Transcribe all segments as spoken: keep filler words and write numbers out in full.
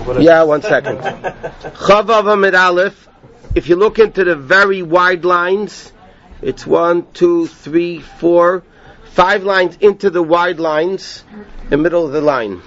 Yeah, one second. Chavav Amid Aleph. If you look into the very wide lines, it's one, two, three, four, five lines into the wide lines, in the middle of the line.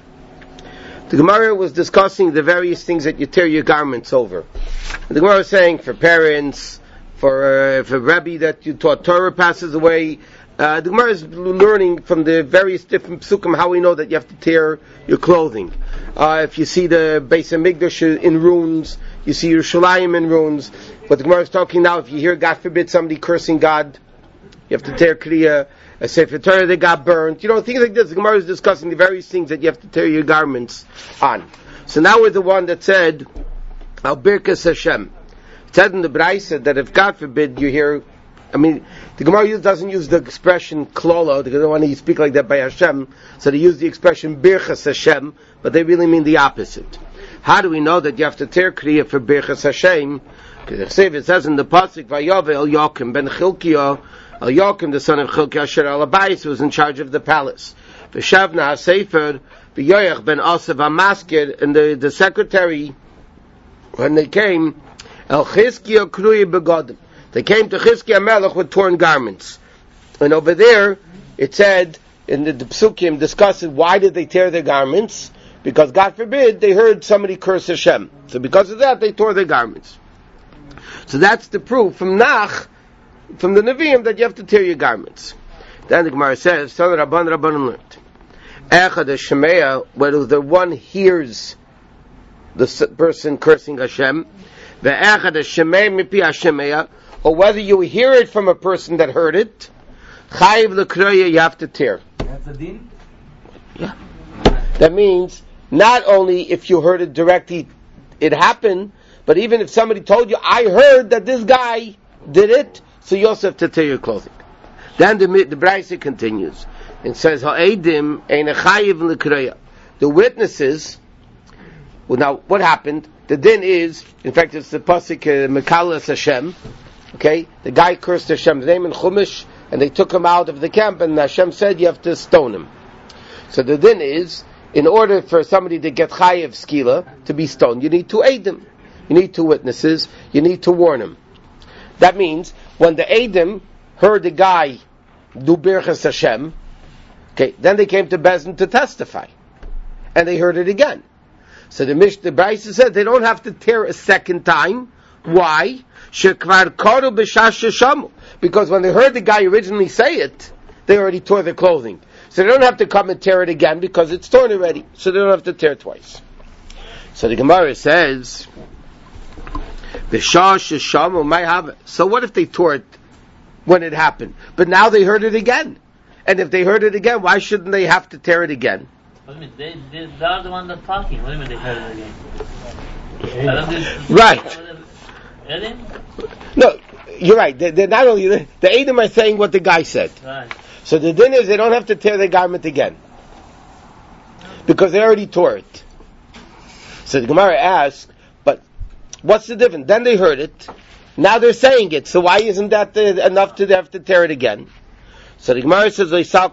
The Gemara was discussing the various things that you tear your garments over. The Gemara was saying for parents, for uh, for Rebbe that you taught Torah passes away. Uh, the Gemara is learning from the various different psukim how we know that you have to tear your clothing. Uh, if you see the Beis HaMikdash in ruins, you see Yerushalayim in ruins. But the Gemara is talking now, if you hear, God forbid, somebody cursing God, you have to tear Kriya. A Sefer Torah that got burnt. You know, things like this. The Gemara is discussing the various things that you have to tear your garments on. So now we're the one that said, Al Birkas Hashem. It said in the Braisa that if, God forbid, you hear, I mean, the Gemara doesn't use the expression klolo, they don't want to speak like that by Hashem, so they use the expression Birkas Hashem, but they really mean the opposite. How do we know that you have to tear Kriya for Birkas Hashem? Because it says in the Pasuk, Vayovel Yokim ben Chilkiah, Al Yokim, the son of Chilkiah Asher Al Abayis, was in charge of the palace. V'shavna HaSefer, V'yoyach ben Asav HaMaskir, and the, the secretary, when they came, El Chizkiah Krui Begodim. They came to Chizkiah Melech with torn garments. And over there, it said, in the, the Psukim, discussing why did they tear their garments? Because, God forbid, they heard somebody curse Hashem. So because of that, they tore their garments. So that's the proof from Nach, from the Nevi'im, that you have to tear your garments. Then the Gemara says, Son of Rabban Rabbanan learned, Echad Shemaya, whether the one hears the person cursing Hashem, Ve'echad Shemaya mipi Hashemaya, or whether you hear it from a person that heard it, Chayiv L'Kroya, you have to tear. That's a din? Yeah. That means, not only if you heard it directly, it happened, but even if somebody told you, I heard that this guy did it, so you also have to tear your clothing. Then the, the Braisa continues and says, Ha'edim ein chayiv l'kreya. The witnesses, well, now what happened? The din is, in fact, it's the pasuk uh, Mekalas Hashem. Okay, the guy cursed Hashem's name in Chumash, and they took him out of the camp, and Hashem said you have to stone him. So the din is, in order for somebody to get chayiv skila, to be stoned, you need two eidim, you need two witnesses, you need to warn him. That means, when the Eidim heard the guy do Birchas Hashem, okay, then they came to Bezdin to testify. And they heard it again. So the Mish, the Braisa said they don't have to tear a second time. Why? Shekvar koru b'shash shamu. Because when they heard the guy originally say it, they already tore their clothing. So they don't have to come and tear it again because it's torn already. So they don't have to tear it twice. So the Gemara says, so what if they tore it when it happened? But now they heard it again. And if they heard it again, why shouldn't they have to tear it again? What do you mean? They, they, they are the one that's talking. What do you mean they heard it again? Right. No, you're right. They're, they're not only, the Edom are saying what the guy said. Right. So the din is they don't have to tear their garment again. Because they already tore it. So the Gemara asks, what's the difference? Then they heard it. Now they're saying it. So why isn't that the, enough to have to tear it again? So the Gemara says,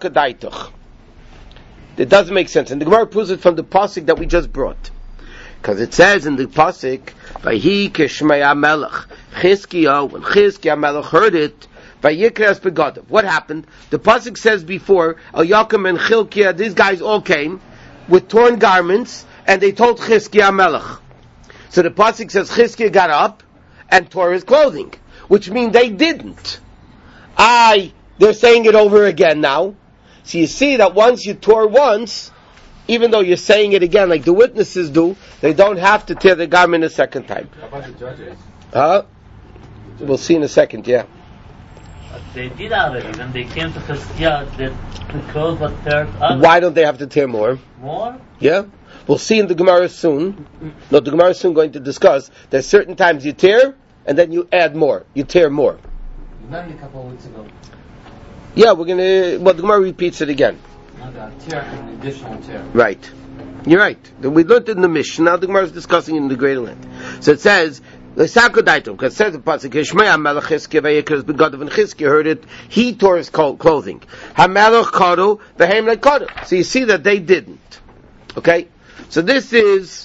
it doesn't make sense. And the Gemara proves it from the pasuk that we just brought. Because it says in the pasuk, Vayhi keshmei melech Chizkiah, when Chizkiah melech heard it, Vayikras begodav. What happened? The pasuk says before, El Yokim and Chilkiah, these guys all came with torn garments, and they told Chizkiah melech. So the pasuk says Chizkiah got up and tore his clothing, which means they didn't. I, they're saying it over again now. So you see that once you tore once, even though you're saying it again like the witnesses do, they don't have to tear the garment a second time. How about the judges? Huh? We'll see in a second, yeah. But they did already. When they came to Chizkiah, the, the clothes were teared up. Why don't they have to tear more? More? Yeah. We'll see in the Gemara soon. No, the Gemara is soon going to discuss that certain times you tear, and then you add more. You tear more. You learned a couple of weeks ago. Yeah, we're going to, well, the Gemara repeats it again. Not a tear, an additional tear. Right. You're right. We learned it in the Mishnah. Now the Gemara is discussing it in the Greater Land. So it says, because it says the pasuk, Shmei Melech Chizkiah vayikras begodav, and Chizkiah heard it, he tore his clothing. HaMelech koru, v'heim lekoru. So you see that they didn't. Okay? So this is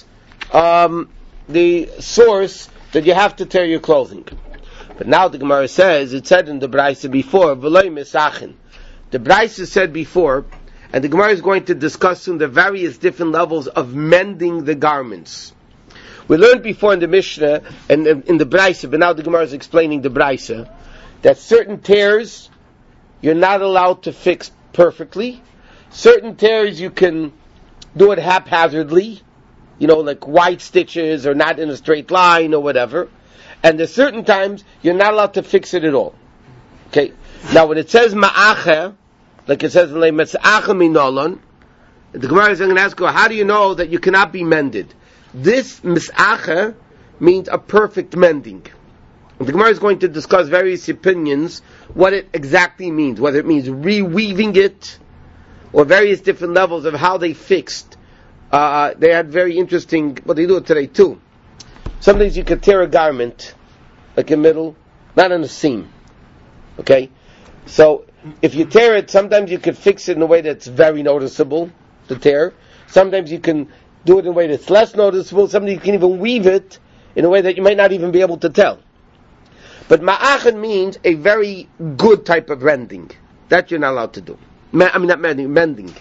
um, the source that you have to tear your clothing. But now the Gemara says, it said in the Braisa before, V'loi misachin. The Braisa said before, and the Gemara is going to discuss soon the various different levels of mending the garments. We learned before in the Mishnah, and in the Braisa, but now the Gemara is explaining the Braisa, that certain tears you're not allowed to fix perfectly. Certain tears you can do it haphazardly, you know, like white stitches or not in a straight line or whatever. And there's certain times you're not allowed to fix it at all. Okay? Now when it says ma'acha, like it says in Le Metz'acha Minolon, the Gemara is going to ask you, how do you know that you cannot be mended? This mis'acha means a perfect mending. And the Gemara is going to discuss various opinions, what it exactly means, whether it means reweaving it, or various different levels of how they fixed. Uh, they had very interesting, what they do it today too. Sometimes you could tear a garment, like in the middle, not in a seam. Okay? So, if you tear it, sometimes you could fix it in a way that's very noticeable, the tear. Sometimes you can do it in a way that's less noticeable. Sometimes you can even weave it in a way that you might not even be able to tell. But ma'achan means a very good type of mending. That you're not allowed to do. I mean, not mending, mending.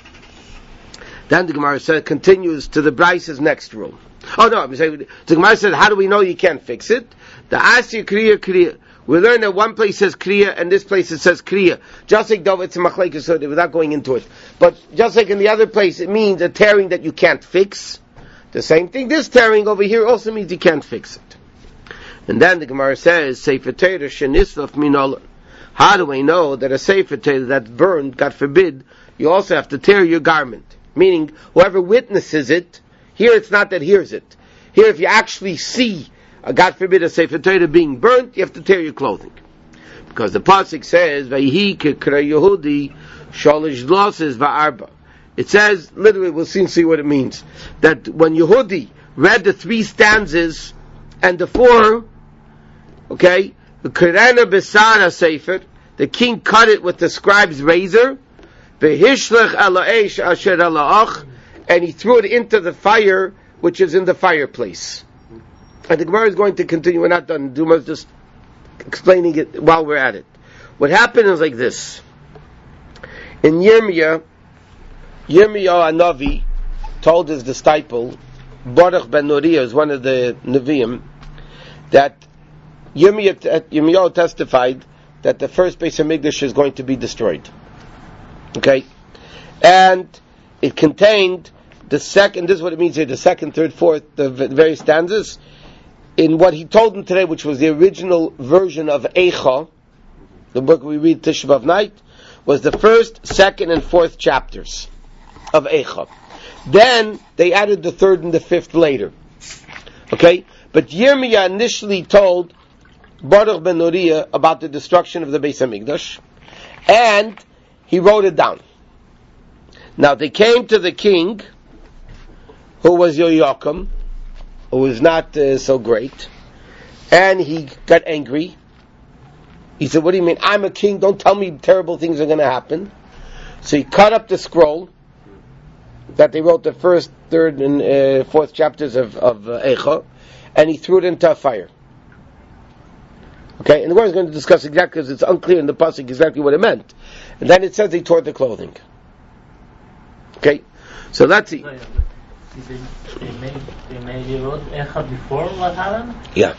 Then the Gemara says, continues to the Braisa's next rule. Oh no, I'm saying, the Gemara says, how do we know you can't fix it? The Asya Kriya Kriya. We learn that one place says Kriya, and this place it says Kriya. Just like though it's a Machlekes, so without going into it. But just like in the other place, it means a tearing that you can't fix. The same thing, this tearing over here also means you can't fix it. And then the Gemara says, Sefer Torah shenislaf minol. How do we know that a Sefer Torah that's burned, God forbid, you also have to tear your garment? Meaning, whoever witnesses it, here it's not that hears it. Here if you actually see, uh, God forbid, a Sefer Torah being burnt, you have to tear your clothing. Because the Pasuk says, Vayhi kekra Yehudi shalish glosses va'arba. It says, literally, we'll soon see what it means, that when Yehudi read the three stanzas and the four, okay, the Kerena Besara Sefer, the king cut it with the scribe's razor, Vehishlech ala eish asher ala ach, and he threw it into the fire, which is in the fireplace. And the Gemara is going to continue. We're not done. Duma's just explaining it while we're at it. What happened is like this. In Yirmiyah, Yirmiyah Hanavi told his disciple, Baruch ben Nuriah is one of the Nevi'im, that Yirmiyah, Yirmiyah testified that the first Beis HaMikdash is going to be destroyed. Okay? And it contained the second, this is what it means here, the second, third, fourth, the various stanzas, in what he told them today, which was the original version of Eicha, the book we read Tisha B'Av night, was the first, second, and fourth chapters of Eicha. Then they added the third and the fifth later. Okay? But Yirmiyah initially told Baruch ben Nuriah about the destruction of the Beis HaMikdash, and he wrote it down. Now they came to the king, who was Yoyakim, who was not uh, so great, and he got angry. He said, what do you mean? I'm a king, don't tell me terrible things are going to happen. So he cut up the scroll that they wrote the first, third, and uh, fourth chapters of, of uh, Eicha, and he threw it into a fire. Okay, and the word is going to discuss exactly, because it's unclear in the pasuk exactly what it meant. And then it says they tore the clothing. Okay, so let's see. They, they made they maybe wrote Eicha before what happened? Yeah.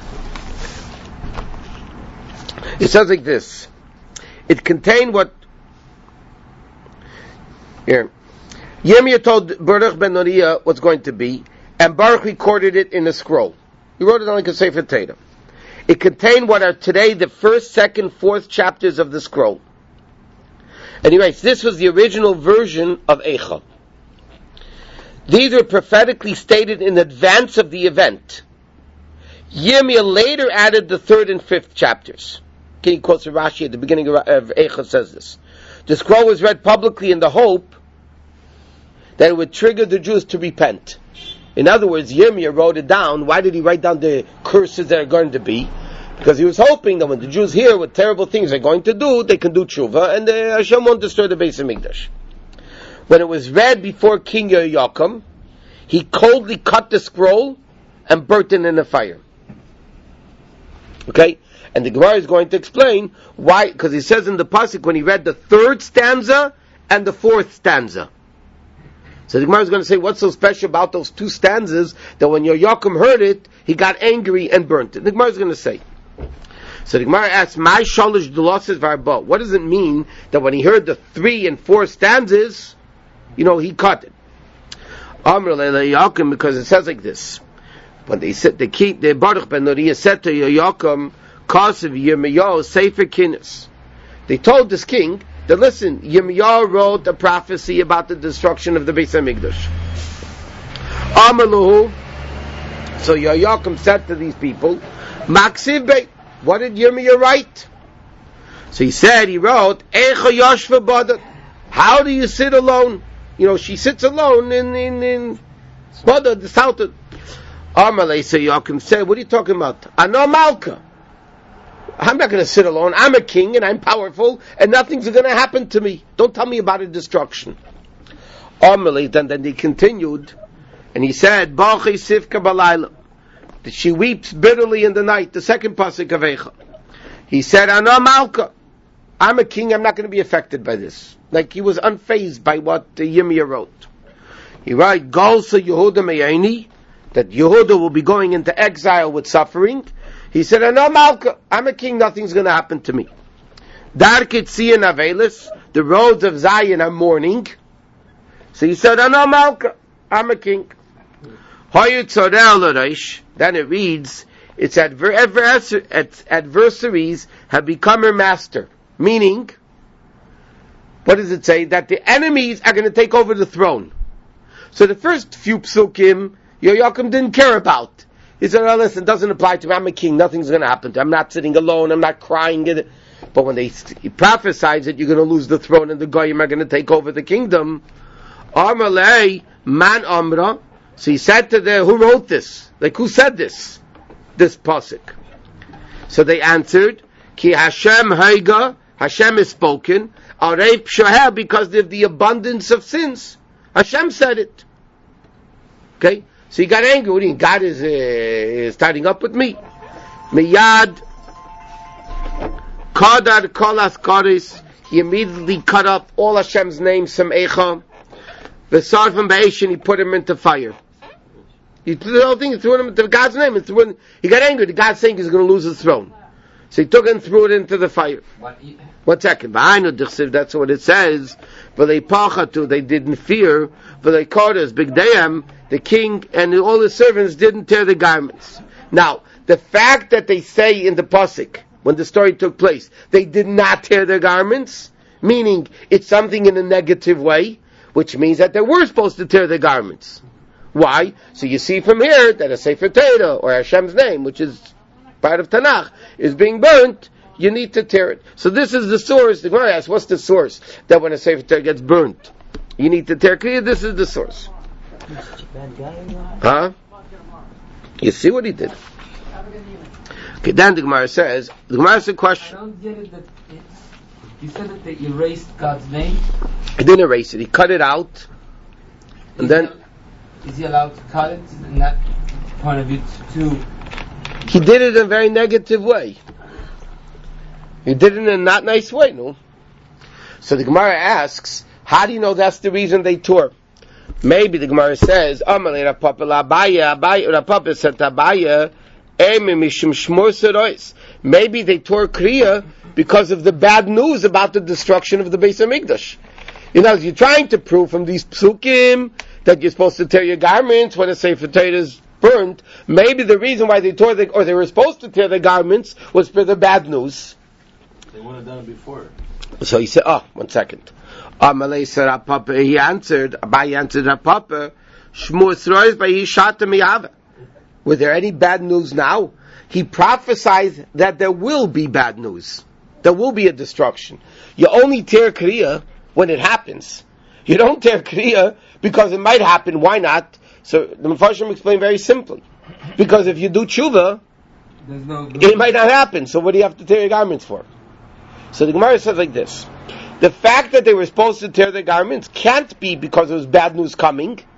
It says like this. It contained what here. Yirmiyah told Baruch ben Nuriah what's going to be, and Baruch recorded it in a scroll. He wrote it on like a Sefer Torah. It contained what are today the first, second, fourth chapters of the scroll. And he writes, this was the original version of Eicha. These were prophetically stated in advance of the event. Yirmiyah later added the third and fifth chapters. Okay, he quotes Rashi at the beginning of Eicha says this. The scroll was read publicly in the hope that it would trigger the Jews to repent. In other words, Yirmiyah wrote it down. Why did he write down the curses that are going to be? Because he was hoping that when the Jews hear what terrible things they're going to do, they can do tshuva, and uh, Hashem won't destroy the Beis HaMikdash. When it was read before King Yoyakim, he coldly cut the scroll and burnt it in the fire. Okay? And the Gemara is going to explain why, because he says in the pasuk when he read the third stanza and the fourth stanza. So the Gemara is going to say what's so special about those two stanzas that when Yoyakim heard it, he got angry and burnt it. The Gemara is going to say. So the Gemara asks, "My shalish duloses varba." What does it mean that when he heard the three and four stanzas, you know, he cut it? Amr Yoyakim, because it says like this: when they said the key, the Baruch ben Nuriah said to Yoyakim, "Kasav Yirmiyahu Sefer Kinnis." They told this king that listen, Yirmiyahu wrote a prophecy about the destruction of the Beis Hamikdash. Amr Lahu. So Yoyakim said to these people, "Maksiv Beit." What did Yirmiyah write? So he said, he wrote, Eicha Yoshva Badat. How do you sit alone? You know, she sits alone in, in, in Badat, the south of Amalei. So Yoakim said, what are you talking about? Ano Malka. I'm not going to sit alone. I'm a king and I'm powerful and nothing's going to happen to me. Don't tell me about a destruction. Amalei, then, then he continued and he said, Ba'chei Sivka Balayla. That she weeps bitterly in the night. The second pasuk of Eicha. He said, Ana Malka. I'm a king, I'm not going to be affected by this. Like he was unfazed by what uh, Yirmiyah wrote. He writes, Golsa Yehuda Meyani, that Yehuda will be going into exile with suffering. He said, Ana Malka. I'm a king, nothing's going to happen to me. Darkit Tzion Avelis, the roads of Zion are mourning. So he said, Ana Malka. I'm a king. Then it reads, its adver- adver- adversaries have become her master. Meaning, what does it say? That the enemies are going to take over the throne. So the first few psukim, Yoyakim didn't care about. He said, oh, listen, it doesn't apply to me. I'm a king. Nothing's going to happen to me. I'm not sitting alone. I'm not crying. But when they he prophesies that you're going to lose the throne and the Goyim are going to take over the kingdom, Amalei man amra. So he said to them, who wrote this? Like, who said this? This pasuk. So they answered, Ki Hashem haiga, Hashem is spoken, Arei pshaheh, because of the abundance of sins. Hashem said it. Okay? So he got angry. What do you mean? God is, uh, is starting up with me. Miyad, Kadar kolas karis, he immediately cut up all Hashem's names from Eicha. V'sar from Be'esh, and he put him into fire. He threw the whole thing, he threw it into God's name. And threw it, he got angry. The God saying he's going to lose his throne. So he took it and threw it into the fire. What? One second. That's what it says. They didn't fear. The king and all his servants didn't tear the garments. Now, the fact that they say in the pasuk, when the story took place, they did not tear their garments, meaning it's something in a negative way, which means that they were supposed to tear their garments. Why? So you see from here that a Sefer Torah, or Hashem's name, which is part of Tanakh, is being burnt, you need to tear it. So this is the source. The Gemara asks, what's the source? That when a Sefer Torah gets burnt, you need to tear clear. This is the source. Huh? You see what he did? Okay, then the Gemara says, the Gemara has a question. I don't get it that it's, you said that they erased God's name? He didn't erase it. He cut it out. And is then... He, is he allowed to cut it in that point of view too? He did it in a very negative way. He did it in a not nice way, no? So the Gemara asks, how do you know that's the reason they tore? Maybe the Gemara says, Amalei Rapapa Labaya, Rapapa said Abaya, maybe they tore Kriya because of the bad news about the destruction of the Beis Hamikdash. You know, you're trying to prove from these psukim that you're supposed to tear your garments when a Sefer Torah is burnt. Maybe the reason why they tore the, or they were supposed to tear the garments was for the bad news. They would have done it before. So he said, oh, one second. Amalei said, Rapapa, he answered, Abai answered Rapapa, Shmu Yisroel v'yishata miyava. Were there any bad news now? He prophesied that there will be bad news. There will be a destruction. You only tear Kriya when it happens. You don't tear Kriya because it might happen. Why not? So the Mefarshim explained very simply. Because if you do tshuva, no, it might not happen. So what do you have to tear your garments for? So the Gemara says like this. The fact that they were supposed to tear their garments can't be because there was bad news coming.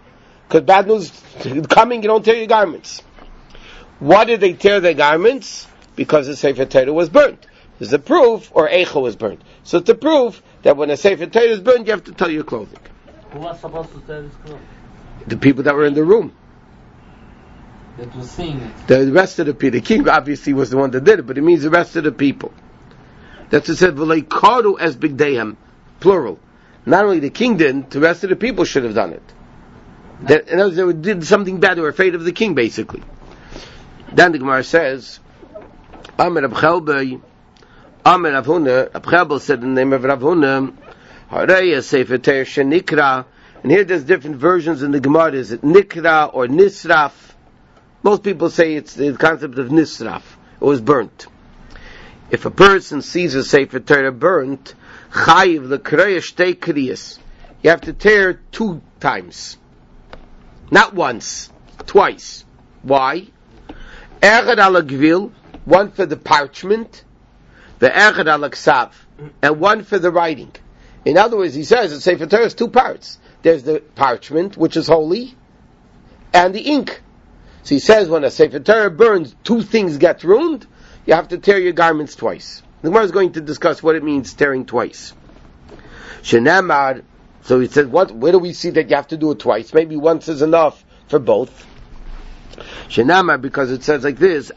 Because bad news coming, you don't tear your garments. Why did they tear their garments? Because the Sefer Torah was burnt. There's a proof, or Eicha was burnt. So it's a proof that when a Sefer Torah is burnt, you have to tear your clothing. Who was supposed to tear his clothes? The people that were in the room. That was seeing it. The rest of the people. The king obviously was the one that did it, but it means the rest of the people. That's what it said, V'lei karu es bigdeihem, plural. Not only the king didn't, the rest of the people should have done it. That, in other words, they did something bad, they were afraid of the king, basically. Then the Gemara says, Amir Rab Chelbei, Amir Rav Huna, Rab Chelbei said in the name of Rav Huna, Hareya Sefer Torah shenikra, and here there's different versions in the Gemara, is it nikra or nisraf? Most people say it's the concept of nisraf, it was burnt. If a person sees a Sefer Torah burnt, chayiv l'kreya shtei kriyas, you have to tear two times. Not once, twice. Why? Echad ala gvil, one for the parchment, the echad ala ksav, and one for the writing. In other words, he says the Sefer Torah has two parts. There's the parchment, which is holy, and the ink. So he says when a Sefer Torah burns, two things get ruined, you have to tear your garments twice. The Gemara is going to discuss what it means tearing twice. Shenamar, so he said, what, where do we see that you have to do it twice? Maybe once is enough for both. Shenamar, because it says like this,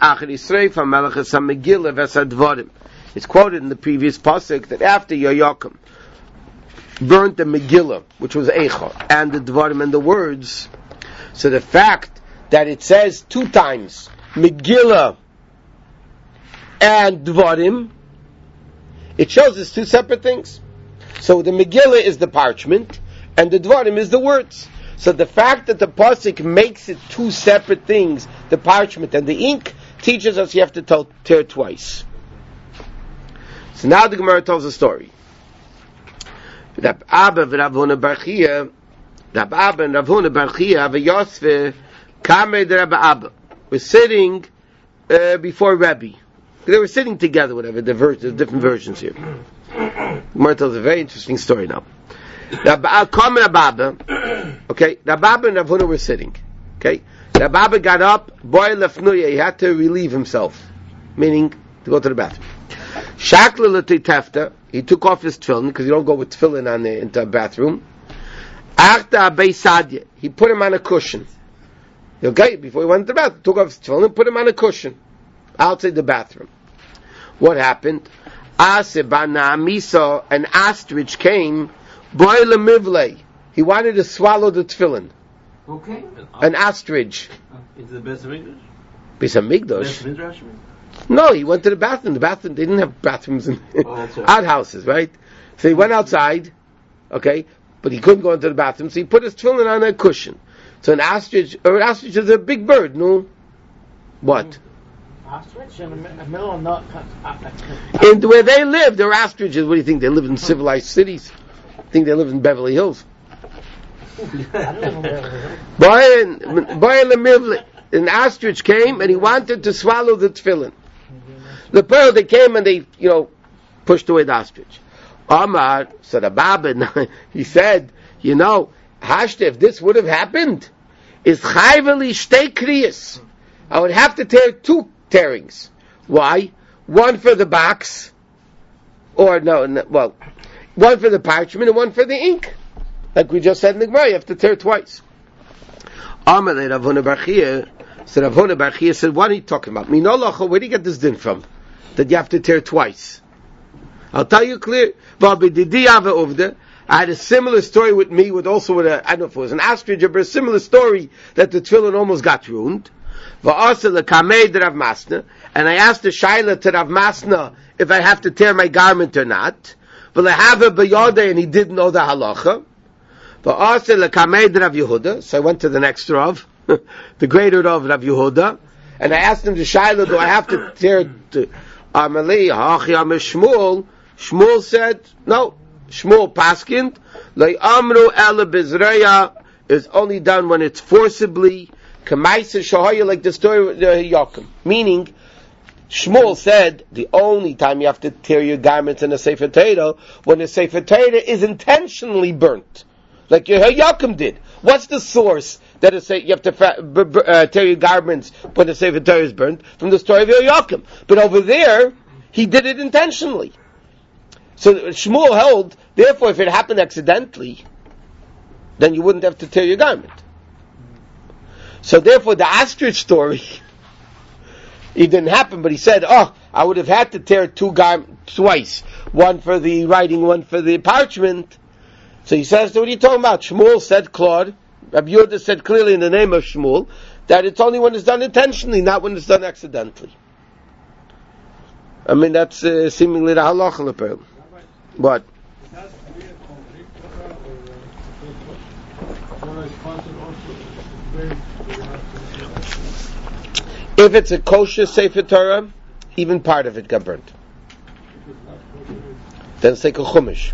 it's quoted in the previous pasuk that after Yoyakim burnt the Megillah, which was Eicha, and the Dvarim and the words, so the fact that it says two times Megillah and Dvarim, it shows it's two separate things. So the Megillah is the parchment, and the Dvarim is the words. So the fact that the pasuk makes it two separate things, the parchment and the ink, teaches us you have to tell, tear twice. So now the Gemara tells a story. Rab Abba and Rav Huna bar Chia, Rab Abba and Rav Huna bar Chia, v'Yosve, Kamed Rab Abba, were sitting uh, before Rabbi. They were sitting together, whatever, the, ver- the different versions here. Gemara tells a very interesting story now. Rab Abba, okay, Rab Abba and Rav Huna were sitting. Okay, Rab Abba got up, boy lefnuya, he had to relieve himself, meaning to go to the bathroom. Shakla l'titefta, he took off his tefillin, because you don't go with tefillin on the, into a bathroom. Achta beisadya, he put him on a cushion. Okay, before he went to the bathroom, took off his tefillin and put him on a cushion outside the bathroom. What happened? Asebana Misa, an ostrich came, boy lemivle, he wanted to swallow the tefillin. Okay. An ostrich. Is the best of English? Bes Hamikdash. Best of English? No, he went to the bathroom. The bathroom, they didn't have bathrooms in Oh, that's right. outhouses, right? So he went outside, okay, but he couldn't go into the bathroom, so he put his tefillin on a cushion. So an ostrich, or an ostrich is a big bird, no? What? Ostrich in the mi- the middle of not. And where they live, they're ostriches. What do you think? They live in civilized cities? I think they live in Beverly Hills. An ostrich came and he wanted to swallow the tefillin. The pearl, they came and they, you know, pushed away the ostrich. Omar, so the Baba, he said, you know, Hashta, if this would have happened, is chayveli shtei kriyas. I would have to tear two tearings. Why? One for the box, or no, no, well, one for the parchment and one for the ink. Like we just said in the Gemara, you have to tear twice. Amar le Rav Huna bar Chia, so Rav Huna bar Chia said, what are you talking about? Minolacha, where do you get this din from? That you have to tear twice. I'll tell you clear. I had a similar story with me, with also with a, I don't know if it was an ostrich, but a similar story that the tefillin almost got ruined. And I asked the Shaila to Rav Masna if I have to tear my garment or not. And he didn't know the halacha. So I went to the next Rav, the greater Rav, Rav Yehuda, and I asked him to Shaila, do I have to tear to Amali, Hachi Shmuel? Shmuel said, no. Shmuel Paskind, Lei Amru Ela Bizreya, is only done when it's forcibly, Kamaisa Shahaya, like the story of Yaakov. Meaning, Shmuel said, the only time you have to tear your garments in a Sefer Torah, when a Sefer Torah is intentionally burnt. Like Yaakov did. What's the source that is say you have to fa- b- b- uh, tear your garments when the Sefer Torah is burnt from the story of Yoakim. But over there, he did it intentionally. So Shmuel held, therefore, if it happened accidentally, then you wouldn't have to tear your garment. So therefore, the ostrich story, it didn't happen, but he said, oh, I would have had to tear two garments twice. One for the writing, one for the parchment. So he says, what are you talking about? Shmuel said, Claude, Rabbi Yehuda said clearly in the name of Shmuel, that it's only when it's done intentionally, not when it's done accidentally. I mean, that's uh, seemingly the halacha l'peil. What? If it's a kosher Sefer Torah, even part of it got burnt. Then it's like a chumash.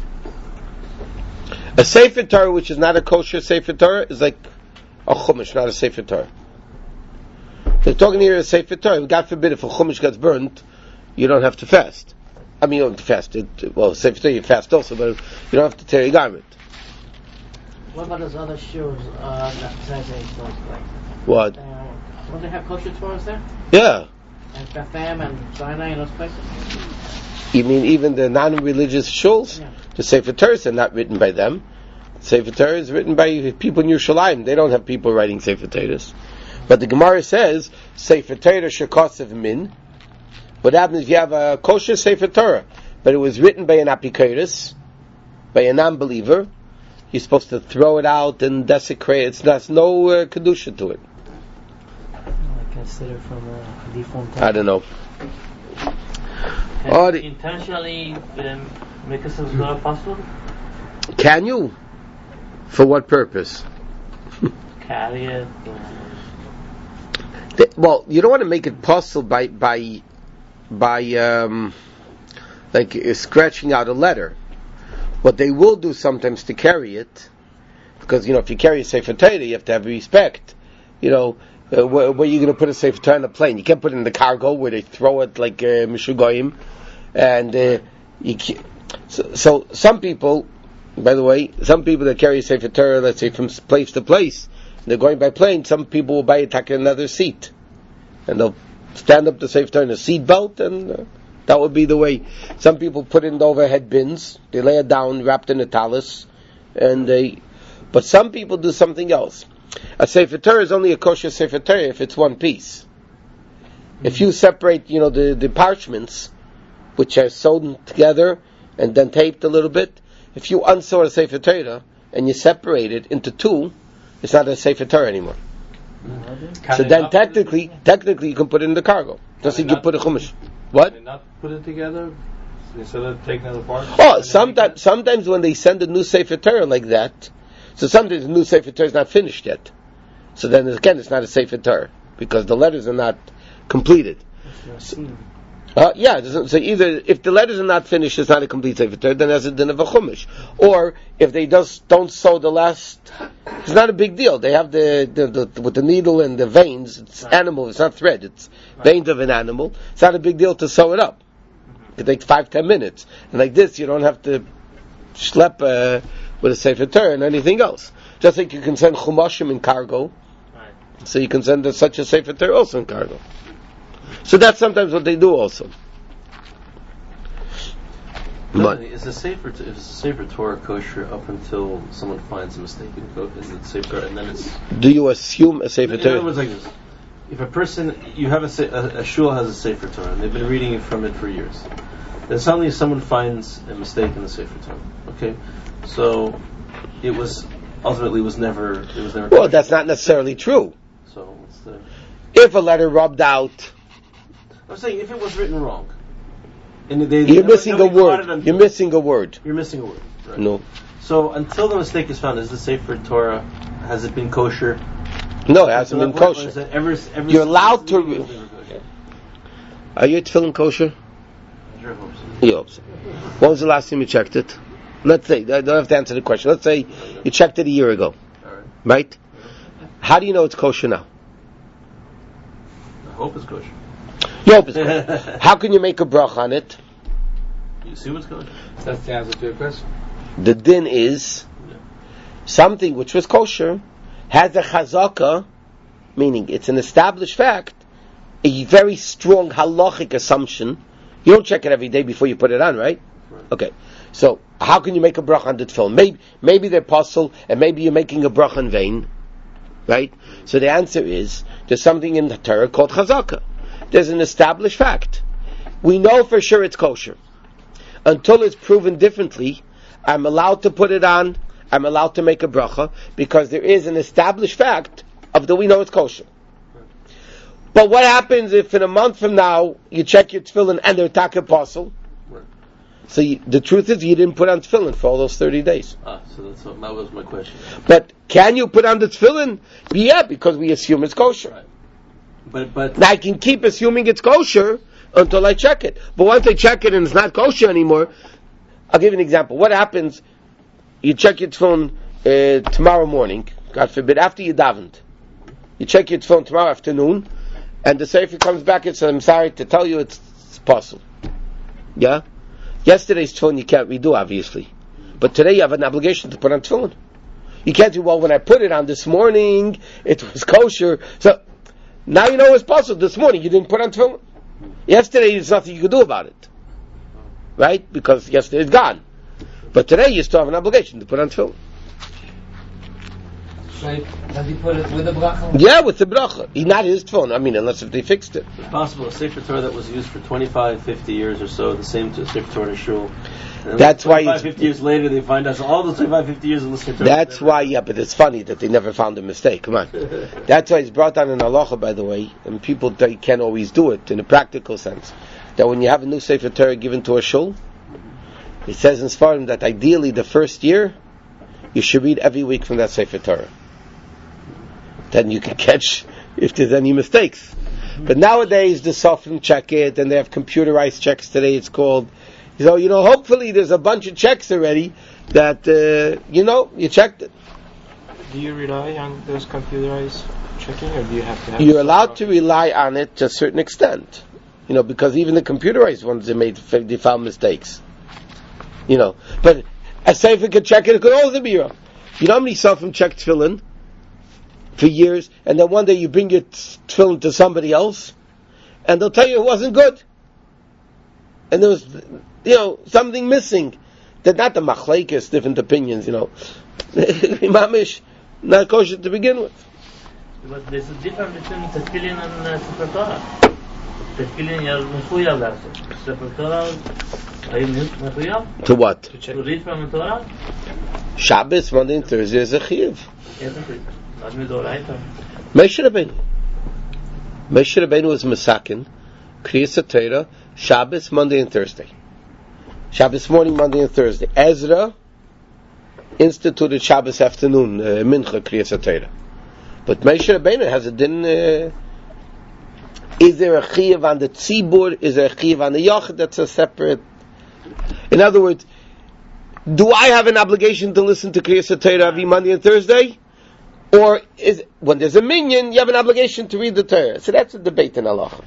A Sefer Torah which is not a kosher Sefer Torah is like a chumash, not a Sefer Torah. They're talking here a Sefer Torah. God forbid if a chumash gets burnt, you don't have to fast. I mean, you don't have to fast. It, well, Sefer Torah you fast also, but you don't have to tear your garment. What about those other shoes? Uh, that says they like. What? Uh, don't they have kosher Torahs there? Yeah. And Bethlehem and Sinai and those places? You mean even the non-religious shuls? Yeah. The Sefer Torahs are not written by them. Sefer Torah is written by people in Yerushalayim. They don't have people writing Sefer Torahs. But the Gemara says, Sefer Torah shekosev min. What happens if you have a kosher Sefer Torah, but it was written by an apikoros, by a non-believer, you're supposed to throw it out and desecrate it. It's, there's no uh, kedusha to it. I consider from a deformed. I don't know. Can Oh, you the- intentionally um, make a Sefer possible? Can you? For what purpose? Carry it? Or... The- well, you don't want to make it possible by by by um, like uh, scratching out a letter. What they will do sometimes to carry it, because you know if you carry a Sefer Torah, you have to have respect. You know, uh, where, where are you going to put a Sefer Torah on a plane? You can't put it in the cargo where they throw it like uh, Mishugoyim, and uh, you can't, so, so some people, by the way, some people that carry a Sefer Torah, let's say from place to place, they're going by plane. Some people will buy a take another seat, and they'll stand up the Sefer Torah in a seat belt, and uh, that would be the way. Some people put it in the overhead bins. They lay it down, wrapped in a talus, and they. But some people do something else. A Sefer Torah is only a kosher Sefer Torah if it's one piece. Mm-hmm. If you separate, you know, the, the parchments, which are sewn together and then taped a little bit, if you unsew a Sefer Torah and you separate it into two, it's not a Sefer Torah anymore. Can So they then not put it- technically, technically you can put it in the cargo. Just they like you not put a put it- chumash. What? Can they not put it together instead of taking it apart? Oh, sometimes, sometimes when they send a new Sefer Torah like that, so sometimes the new Sefer Torah is not finished yet. So then again, it's not a Sefer Torah because the letters are not completed. So, uh, yeah, it doesn't- so either if the letters are not finished, it's not a complete Sefer Torah. Then there's a din of a chumash. Or if they just don't sew the last, it's not a big deal. They have the, the, the with the needle and the veins. It's animal. It's not thread. It's veins of an animal. It's not a big deal to sew it up. It could take five ten minutes. And like this, you don't have to schlep uh, with a Sefer Torah and anything else. Just like you can send chumashim in cargo, Right. so you can send such a Sefer Torah also in cargo. So that's sometimes what they do also. But Is the safer is the safer Torah kosher up until someone finds a mistake in co- in the safer, and then it's. do you assume a Sefer In other Torah? words, like this: if a person, you have a sa- a, a shul has a safer Torah, and they've been reading it from it for years, then suddenly someone finds a mistake in the safer Torah. Okay, so it was ultimately was never it was never. Well, kosher. that's not necessarily true. So what's the? If a letter rubbed out, I'm saying if it was written wrong, and they, you're missing a nobody caught it word. until- You're missing a word. You're missing a word. Right? No, So until the mistake is found, is the Sefer Torah, has it been kosher? no, it hasn't So been that point, or kosher. is that ever, ever You're allowed to- It's never kosher? Are your tefillin kosher? Sure, I hope so. You hope so. When was the last time you checked it? Let's say, I don't have to answer the question. Let's say you checked it a year ago, All right. right? How do you know it's kosher now? I hope it's kosher. You hope it's kosher. How can you make a brach on it? You see what's kosher? That's the answer to your question. The din is something which was kosher has a chazaka, meaning it's an established fact, a very strong halachic assumption. You don't check it every day before you put it on, right? Right. Okay. So, how can you make a bracha on the tefillin? Maybe, maybe they're puzzle, and maybe you're making a bracha in vain, right? So the answer is, there's something in the Torah called chazaka. There's an established fact. We know for sure it's kosher. Until it's proven differently, I'm allowed to put it on, I'm allowed to make a bracha, because there is an established fact of that we know it's kosher. But what happens if in a month from now, you check your tefillin and they're taka apostle? So you, the truth is, you didn't put on tefillin for all those thirty days. Ah, so that's what, that was my question. But can you put on the tefillin? Yeah, because we assume it's kosher. Right. But but Now I can keep assuming it's kosher until I check it. But once I check it and it's not kosher anymore, I'll give you an example. What happens? You check your tefillin uh, tomorrow morning, God forbid, after you davened. You check your tefillin tomorrow afternoon, and the sefer comes back and says, "I'm sorry to tell you, it's, it's possible." Yeah. Yesterday's tefillin you can't redo, obviously. But today you have an obligation to put on tefillin. You can't do, well, when I put it on this morning, it was kosher. So, now you know it's possible. This morning you didn't put on tefillin. Yesterday there's nothing you could do about it. Right? Because yesterday it's gone. But today you still have an obligation to put on tefillin. So, does he put it with the bracha? Yeah, with the bracha. He not his tefillin. I mean, unless if they fixed it. it's possible a Sefer Torah that was used for twenty-five, fifty years or so, the same to Sefer Torah in a shul. And That's why twenty-five, it's- fifty years later they find us all the twenty-five, fifty years of listening to That's why, yeah, but it's funny that they never found a mistake. Come on. That's why it's brought down in halacha, by the way, and people they can't always do it in a practical sense. That when you have a new Sefer Torah given to a shul, it says in Sfarim that ideally the first year you should read every week from that Sefer Torah. Then you can catch if there's any mistakes. But nowadays the Sofrim check it, and they have computerized checks today. It's called. So you know, hopefully there's a bunch of checks already that uh, you know you checked it. Do you rely on those computerized checking, or do you have to have... You're allowed to rely on it to a certain extent, you know, because even the computerized ones they made they found mistakes, you know. But a sefer could check it; it could also be wrong. You know how many Sofrim checked tefillin for years, and then one day you bring your tefillin to somebody else, and they'll tell you it wasn't good, and there was, you know, something missing. They're not the machlekes, different opinions, you know. Mamish, not kosher to begin with. But there's a difference between tefillin and uh, Sefer Torah. Tefillin you're mechuyav לעשות. Sefer Torah, are you mechuyav To what? to read from the Torah? Shabbos, Monday, and Thursday is a chiyuv. Yes, it is. Not midoraita. Moshe Rabbeinu. Moshe Rabbeinu was Masakin, Kriyas Torah, Shabbos, Monday and Thursday. Shabbos morning, Monday and Thursday. Ezra instituted Shabbos afternoon, uh, Mincha, Kriyas Torah. But Moshe Rabbeinu has a din. Uh, is there a chiyuv on the tzibur? Is there a chiyuv on the yachid? That's a separate. In other words, do I have an obligation to listen to Kriyas Torah every Monday and Thursday? Or is when there's a minyan, you have an obligation to read the Torah. So that's a debate in halacha.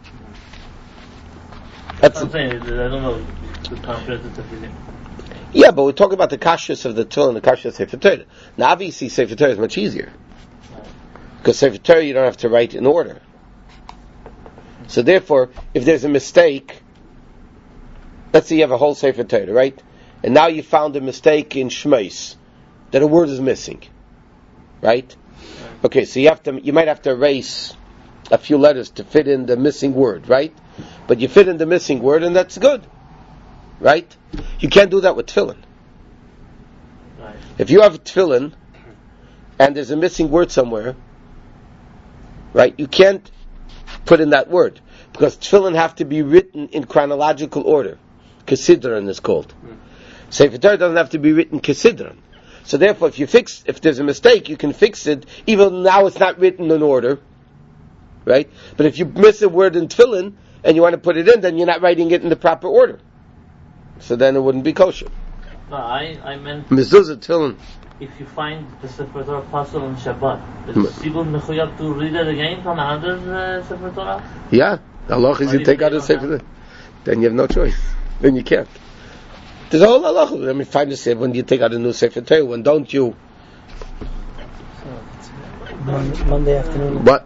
That's I'm saying, I don't know the conference of tefillin. yeah, but we're talking about the kashrus of the Torah and the kashrus of Sefer Torah. Now, obviously, Sefer Torah is much easier because Sefer Torah you don't have to write in order. So, therefore, if there's a mistake, let's say you have a whole Sefer Torah, right? And now you found a mistake in Shmeis that a word is missing. Right? Okay, so you have to, you might have to erase a few letters to fit in the missing word, right? But you fit in the missing word and that's good. Right? You can't do that with tefillin. Right. If you have tefillin and there's a missing word somewhere, right, you can't put in that word because tefillin have to be written in chronological order. Kesidron is called. Sefer Torah doesn't have to be written Kesidron. So therefore, if you fix, if there's a mistake, you can fix it, even now it's not written in order, right? But if you miss a word in tefillin, and you want to put it in, then you're not writing it in the proper order. So then it wouldn't be kosher. No, I, I meant Mezuzah tefillin. if you find the Sefer Torah possible on Shabbat, is Sibul mechuyav to read it again from another uh, Sefer Torah? Yeah, the halach is Why you do take you out a say sefer. Then you have no choice. Then you can't. There's a whole halacha. Let me find a sefer when you take out a new sefer Torah. When don't you? So it's Mon- Monday afternoon. What?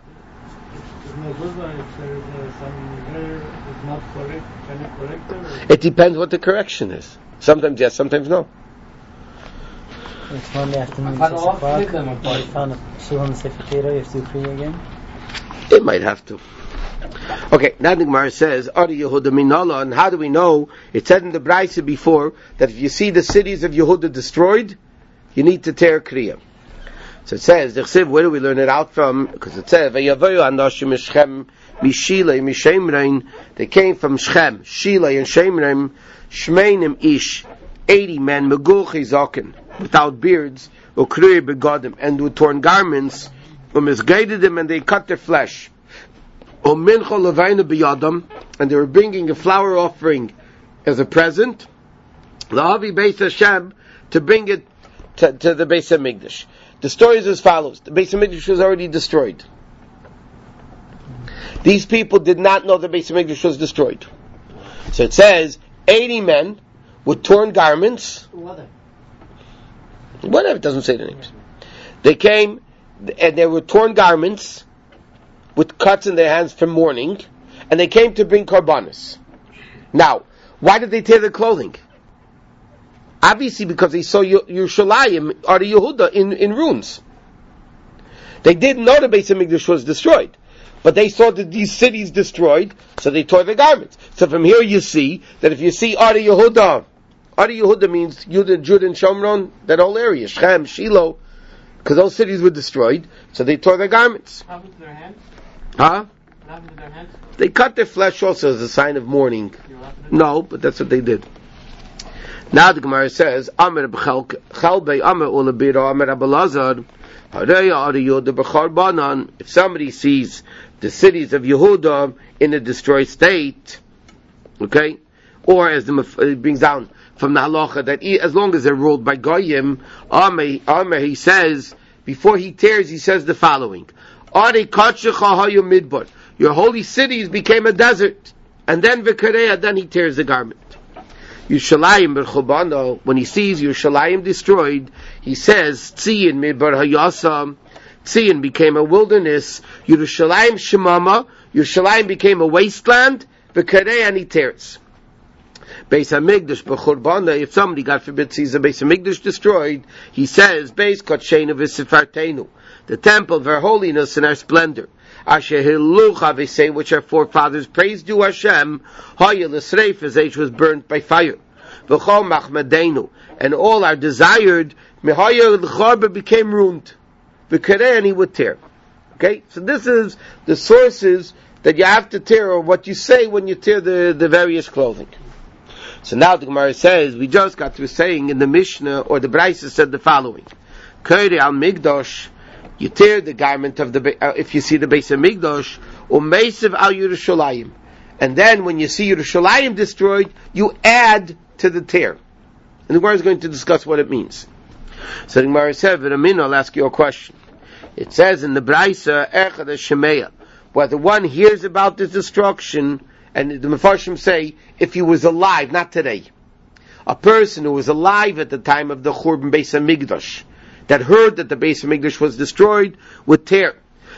It depends what the correction is. Sometimes yes, sometimes no. It's Monday afternoon, I six found o'clock. all them You found a shul on the Sefer Torah, you have to do Kriya again? It might have to. Okay, now the Gemara says, Ari Yehuda Minala, and how do we know? It said in the Braisa before that if you see the cities of Yehuda destroyed, you need to tear Kriya. So it says, where do we learn it out from? Because it says, Vayavayu Anashim Shechem Mishilei Mishemrein. They came from Shechem, Shilei and Shemrein, Shmeinim Ish, eighty men, Megulchi Zaken, without beards, Ukriya Begadim, and with torn garments, Umisgated them, and they cut their flesh. Umincha Levaina Biyadam, and they were bringing a flower offering as a present, La'avi Beis Hashem, to bring it to, to the Beis HaMikdash. The story is as follows. The Beis HaMikdash was already destroyed. These people did not know the Beis HaMikdash was destroyed. So it says, eighty men with torn garments. What? Whatever, it doesn't say the names. They came, and they were torn garments with cuts in their hands from mourning, and they came to bring korbanos. Now, why did they tear their clothing? Obviously because they saw Yerushalayim, or Yehuda, in, in ruins. They didn't know the Beis HaMikdash was destroyed, but they saw that these cities destroyed, so they tore their garments. So from here you see that if you see Ari Yehuda, Ari Yehuda means Judah, Judah and Shomron, that whole area, Shechem, Shiloh, because those cities were destroyed, so they tore their garments. What happened to their hands? Huh? What happened to their hands? They cut their flesh also as a sign of mourning. No, but that's what they did. Now the Gemara says, Amr b'chalbei Amr ulabira Amr Abelazar, Hareya Ari Yehuda b'char banan. If somebody sees the cities of Yehuda in a destroyed state, okay, or as the it brings down from the halacha that as long as they're ruled by goyim, Amr, Amr he says before he tears, he says the following: Ari katshecha hayu midbar. Your holy cities became a desert, and then v'kareya, then he tears the garment. Yerushalayim b'chobano, when he sees Yerushalayim destroyed, he says, Tziyin midbar hayasa, Tziyin became a wilderness, Yerushalayim shemama, Yerushalayim became a wasteland, v'kareya, and he tears. Beis HaMikdash b'chorbana, if somebody, God forbid, sees the Beis HaMikdash destroyed, he says, Beis Kotshenu v'Sefartenu, the temple of our holiness and our splendor. Asher hilucha, they say, which our forefathers praised you, Hashem, Haya l'sreif, as H was burnt by fire. V'chol machmadenu, and all our desired, Mehaya l'charba became ruined. V'kareh, and he would tear. Okay? So this is the sources that you have to tear, or what you say when you tear the, the various clothing. So now the Gemara says, we just got through saying in the Mishnah, or the Brisa said the following: Keri al Migdosh, you tear the garment of the, uh, if you see the Beis HaMikdash, Umeisev al Yerushalayim, and then when you see Yerushalayim destroyed, you add to the tear. And the Gemara is going to discuss what it means. So the Gemara said, V'ramin, I'll ask you a question. It says in the Brisa, Echad Shemeya, whether one hears about this destruction, and the Mefarshim say, if he was alive, not today, a person who was alive at the time of the Churban Beis HaMikdash, that heard that the Beis HaMikdash was destroyed, would tear.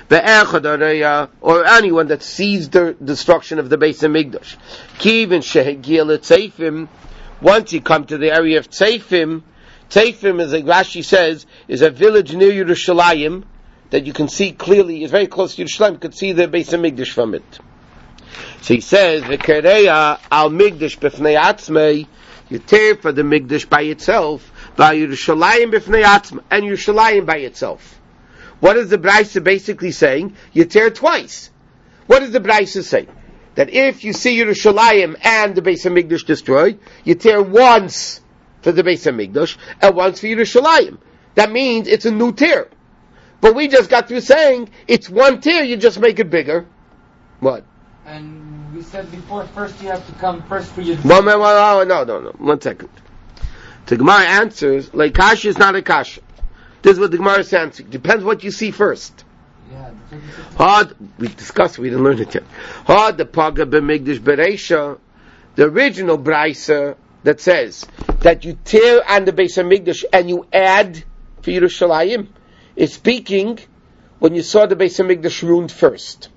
Or anyone that sees the destruction of the Beis HaMikdash. Kivin shehegia leTzeifim, once you come to the area of Tzeifim, Tzeifim, as Rashi says, is a village near Yerushalayim, that you can see clearly, is very close to Yerushalayim, you can see the Beis HaMikdash from it. So he says, V'kereya al Mikdash b'fnei atzmei, you tear for the Mikdash by itself, Yerushalayim b'fnei atzma, and Yerushalayim by itself. What is the Brisa basically saying? You tear twice. What does the Brisa say? That if you see Yerushalayim and the Beis HaMikdash destroyed, you tear once for the Beis HaMikdash and once for Yerushalayim. That means it's a new tear. But we just got through saying it's one tear, you just make it bigger. What? And we said before, first you have to come first for your... One, one, one, no, no, no. One second. The Gemara answers, like kasha is not a kasha. This is what the Gemara is answering. Depends what you see first. Yeah. Hard, we discussed, we didn't learn it yet. Hard the paga b'migdash bereisha, the original brisa that says that you tear on the Beis HaMikdash and you add for Yerushalayim, is speaking when you saw the Beis HaMikdash ruined first.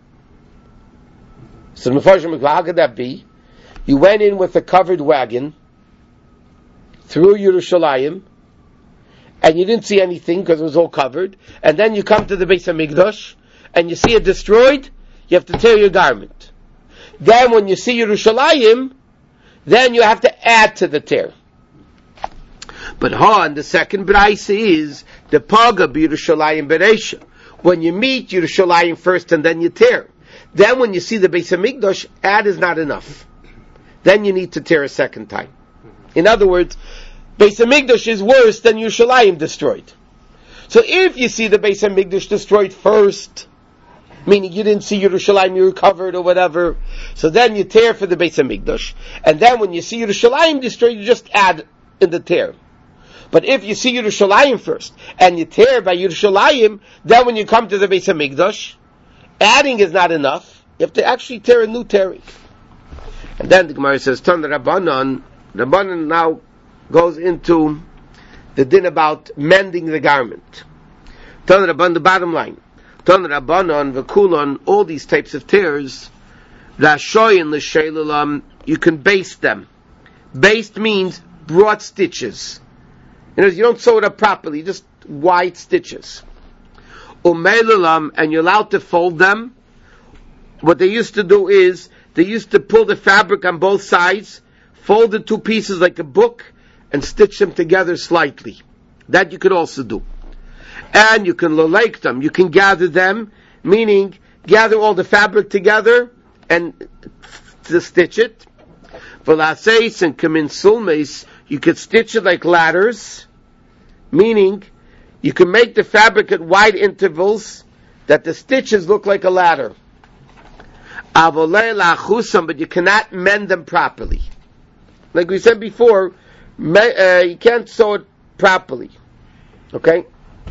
So how could that be? You went in with a covered wagon through Yerushalayim, and you didn't see anything because it was all covered, and then you come to the Beis HaMikdash, and you see it destroyed, you have to tear your garment. Then when you see Yerushalayim, then you have to add to the tear. But ha, and the second braisa is the paga b'Yerushalayim bereisha. When you meet Yerushalayim first and then you tear. Then when you see the Beis HaMikdash, add is not enough. Then you need to tear a second time. In other words, Beis HaMikdash is worse than Yerushalayim destroyed. So if you see the Beis HaMikdash destroyed first, meaning you didn't see Yerushalayim, you were covered or whatever, so then you tear for the Beis HaMikdash. And then when you see Yerushalayim destroyed, you just add in the tear. But if you see Yerushalayim first, and you tear by Yerushalayim, then when you come to the Beis HaMikdash, adding is not enough. You have to actually tear a new tearing. And then the Gemara says, Tan Rabbanon, Rabbanon now goes into the din about mending the garment. Tan Rabbanon, the bottom line. Tan Rabbanon, V'kulon, all these types of tears, Rashoyin l'sheilulam, you can baste them. Baste means broad stitches. You know, you don't sew it up properly, just wide stitches. Umeilulam, and you're allowed to fold them. What they used to do is, they used to pull the fabric on both sides, fold the two pieces like a book, and stitch them together slightly. That you could also do. And you can lolake them, you can gather them, meaning gather all the fabric together and to stitch it. V'laseis and kamin sulmeis, you could stitch it like ladders, meaning you can make the fabric at wide intervals that the stitches look like a ladder. Avolei lachusam, but you cannot mend them properly. Like we said before, uh, you can't sew it properly. Okay?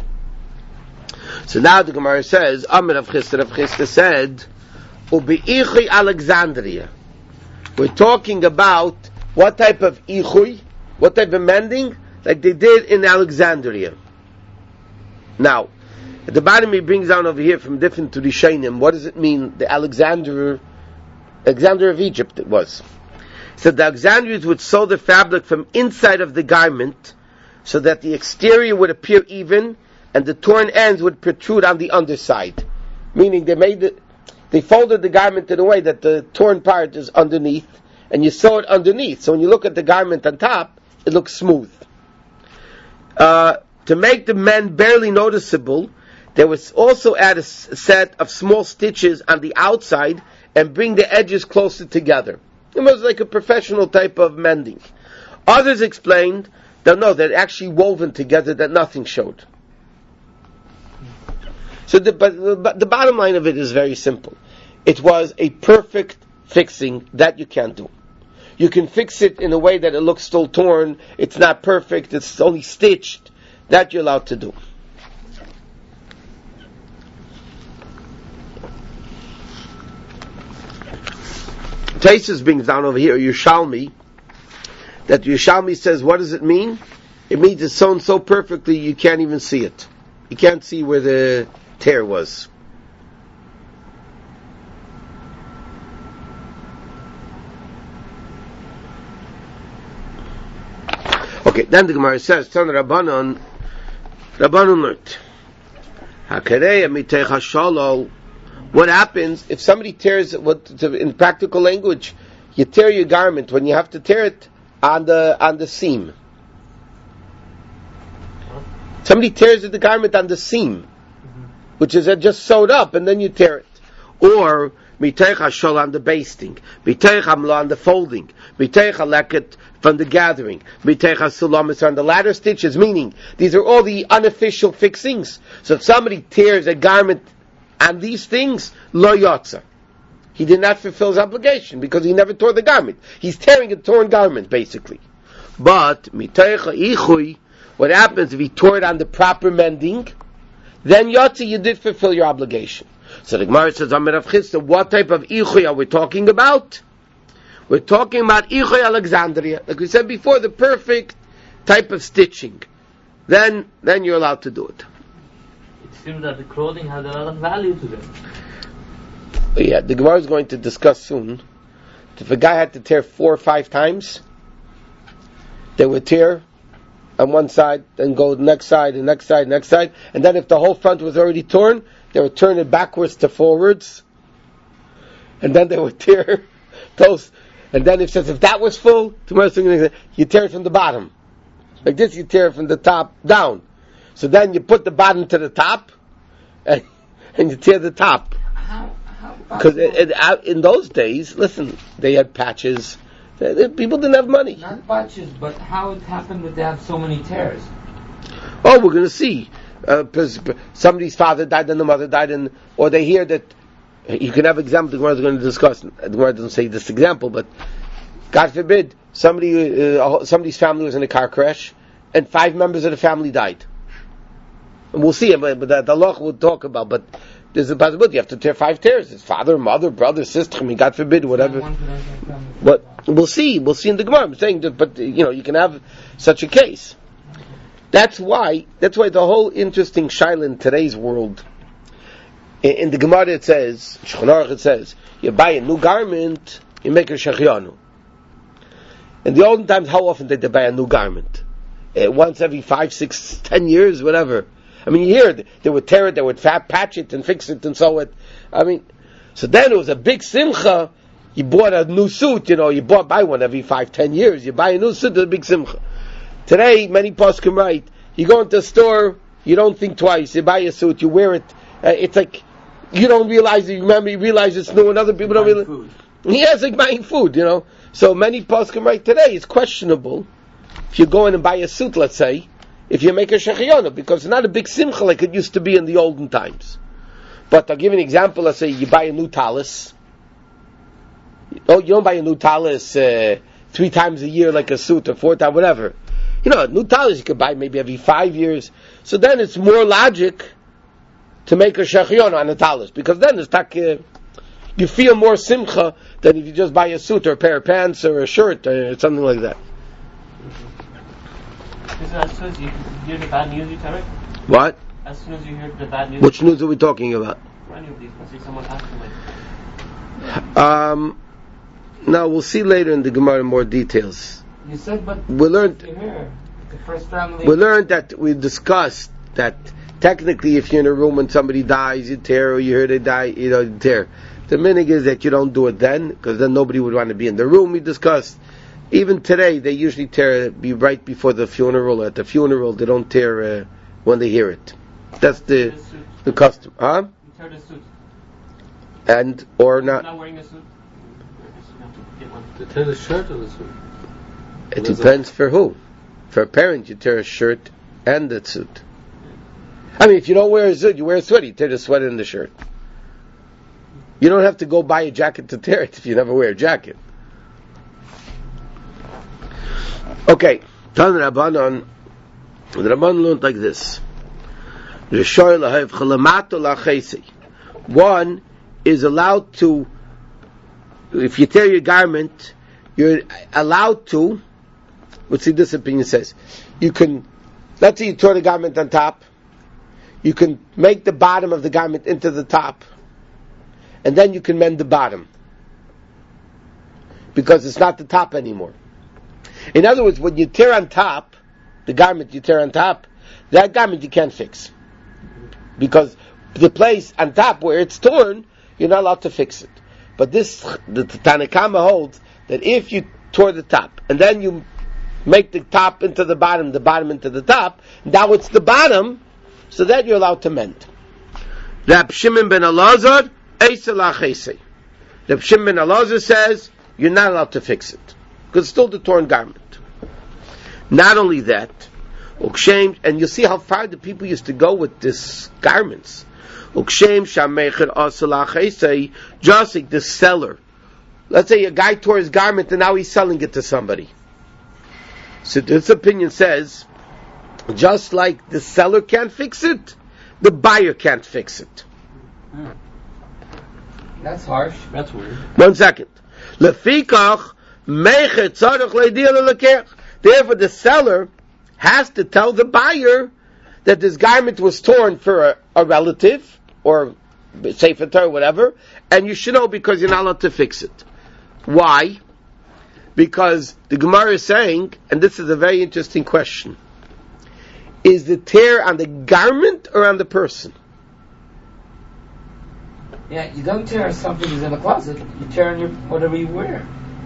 So now the Gemara says, Amir Rav Chisda, Rav Chisda said, Ubi-ichui Alexandria. We're talking about what type of ichui, what type of mending, like they did in Alexandria. Now, at the bottom he brings down over here from different to Rishonim, what does it mean, the Alexander, Alexander of Egypt it was. So the Alexandrians would sew the fabric from inside of the garment, so that the exterior would appear even, and the torn ends would protrude on the underside. Meaning they made it, they folded the garment in a way that the torn part is underneath, and you sew it underneath. So when you look at the garment on top, it looks smooth. Uh, to make the men barely noticeable, they would also add a set of small stitches on the outside and bring the edges closer together. It was like a professional type of mending. Others explained that no, they're actually woven together, that nothing showed. So the, but the bottom line of it is very simple. It was a perfect fixing that you can't do. You can fix it in a way that it looks still torn, it's not perfect, it's only stitched, that you're allowed to do. Taisus brings down over here, Yerushalmi, that Yerushalmi says, what does it mean? It means it's sewn so perfectly you can't even see it. You can't see where the tear was. Okay, then the Gemara says, Tan Rabbanon, Rabbanon learned, Hakarei mitei hashalo. What happens if somebody tears, what in practical language, you tear your garment when you have to tear it on the on the seam. Somebody tears the garment on the seam, which is just sewed up, and then you tear it. Or mitei hashalo on the basting, mitei hamla on the folding, mitei haleket from the gathering, mitei hasulamis on the ladder stitches. Meaning these are all the unofficial fixings. So if somebody tears a garment and these things, lo yotza. He did not fulfill his obligation because he never tore the garment. He's tearing a torn garment, basically. But, miteicha ichui, what happens if he tore it on the proper mending? Then yotza, you did fulfill your obligation. So the Gemara says, Amir Rav Chisda, what type of ichui are we talking about? We're talking about ichui Alexandria. Like we said before, the perfect type of stitching. Then, then you're allowed to do it. seems that the clothing has a lot of value to them. Yeah, the Gemara is going to discuss soon. If a guy had to tear four or five times, they would tear on one side, then go the next side, the next side, next side, and then if the whole front was already torn, they would turn it backwards to forwards, and then they would tear those. And then it says if that was full, tomorrow's you tear it from the bottom. Like this, you tear it from the top down. So then you put the bottom to the top, and, and you tear the top. Because in those days, listen, they had patches. They, they, people didn't have money. Not patches, but how it happened that they have so many tears? Oh, we're going to see. Uh, somebody's father died and the mother died, and or they hear that. You can have example. The Gemara is going to discuss. The Gemara doesn't say this example, but God forbid somebody, uh, somebody's family was in a car crash, and five members of the family died. And we'll see, but that the law will talk about. But there's a possibility you have to tear five tears. It's father, mother, brother, sister. I mean, God forbid, whatever. But we'll see. We'll see in the Gemara. I'm saying that, but you know, you can have such a case. That's why. That's why the whole interesting shaila in today's world. In, in the Gemara it says, Shulchan Aruch it says, you buy a new garment, you make a shechianu. In the olden times, how often did they buy a new garment? Uh, once every five, six, ten years, whatever. I mean, you hear it. They would tear it, they would fat patch it and fix it and sew it. I mean, so then it was a big simcha. You bought a new suit, you know, you bought, buy one every five, ten years. You buy a new suit, it's a big simcha. Today, many poskim write, you go into a store, you don't think twice, you buy a suit, you wear it, uh, it's like, you don't realize it, you remember, you realize it's new, and other people don't realize. Food. Yeah, it's like buying food, you know. So many poskim write today, it's questionable, if you go in and buy a suit, let's say, if you make a shechianu, because it's not a big simcha like it used to be in the olden times. But I'll give you an example, let's say you buy a new talis. Oh, you don't buy a new talis uh, three times a year like a suit, or four times, whatever. You know, a new talis you could buy maybe every five years. So then it's more logic to make a shechianu on a talis, because then it's tak, uh, you feel more simcha than if you just buy a suit or a pair of pants or a shirt or something like that. As soon as you hear the bad news, you tell it? What? As soon as you hear the bad news... Which news are we talking about? Any of these. Let's say someone has to win. Um, now, we'll see later in the Gemara more details. You said, but... We learned... Here, the first family... We learned that, we discussed that technically if you're in a room and somebody dies, you tear, or you hear they die, you know, you tear. The minig is that you don't do it then, because then nobody would want to be in the room. We discussed. Even today, they usually tear be right before the funeral. At the funeral, they don't tear uh, when they hear it. That's the the custom, huh? You tear the suit. And or not? Not wearing a suit. To tear the shirt or the suit? It depends for who. For a parent, you tear a shirt and the suit. I mean, if you don't wear a suit, you wear a sweater. You tear the sweater and the shirt. You don't have to go buy a jacket to tear it if you never wear a jacket. Okay, Tan Rabbanon, the Rabbanon learned like this. One is allowed to, if you tear your garment, you're allowed to, let's see this opinion says, you can, let's say you tore the garment on top, you can make the bottom of the garment into the top, and then you can mend the bottom. Because it's not the top anymore. In other words, when you tear on top, the garment you tear on top, that garment you can't fix. Because the place on top where it's torn, you're not allowed to fix it. But this, the Tanakama holds that if you tore the top, and then you make the top into the bottom, the bottom into the top, now it's the bottom, so that you're allowed to mend. Rab Shimon ben Elazar, Eisa lachesei. Rab Shimon ben Elazar says, you're not allowed to fix it. Because it's still the torn garment. Not only that, and you'll see how far the people used to go with these garments. Just like the seller. Let's say a guy tore his garment and now he's selling it to somebody. So this opinion says, just like the seller can't fix it, the buyer can't fix it. Hmm. That's harsh. That's weird. One second. Lefikach Therefore, the seller has to tell the buyer that this garment was torn for a, a relative, or Sefer Torah, whatever, and you should know because you're not allowed to fix it. Why? Because the Gemara is saying, and this is a very interesting question, is the tear on the garment or on the person? Yeah, you don't tear something that's in the closet. You tear on your whatever you wear.